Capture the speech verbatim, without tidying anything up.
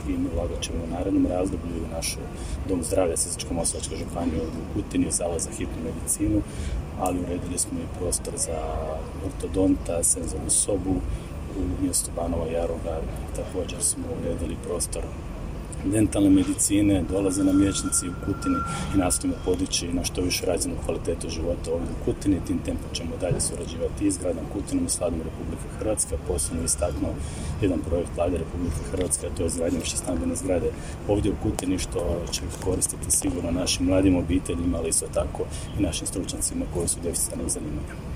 i mi ulagat ćemo u narednom razdoblju u našu Dom zdravlja Sisačko-moslavačke županije ovdje u Kutini, Zavod za hitnu medicinu, ali uredili smo i prostor za ortodonta, senzornu sobu u mjestu Banova Jaruga. Također smo uredili prostor dentalne medicine, dolaze nam liječnici u Kutini i nastojimo podići na što više razinu kvalitetu života ovdje u Kutini. Tim tempom ćemo dalje surađivati i s gradom Kutinom i s Vladom Republike Hrvatske. Posebno istaknuo jedan projekt Vlade Republike Hrvatske, a to je izgradnja višestambene zgrade ovdje u Kutini, što će koristiti sigurno našim mladim obiteljima, ali isto tako i našim stručnjacima koji su deficitarnog zanimanja.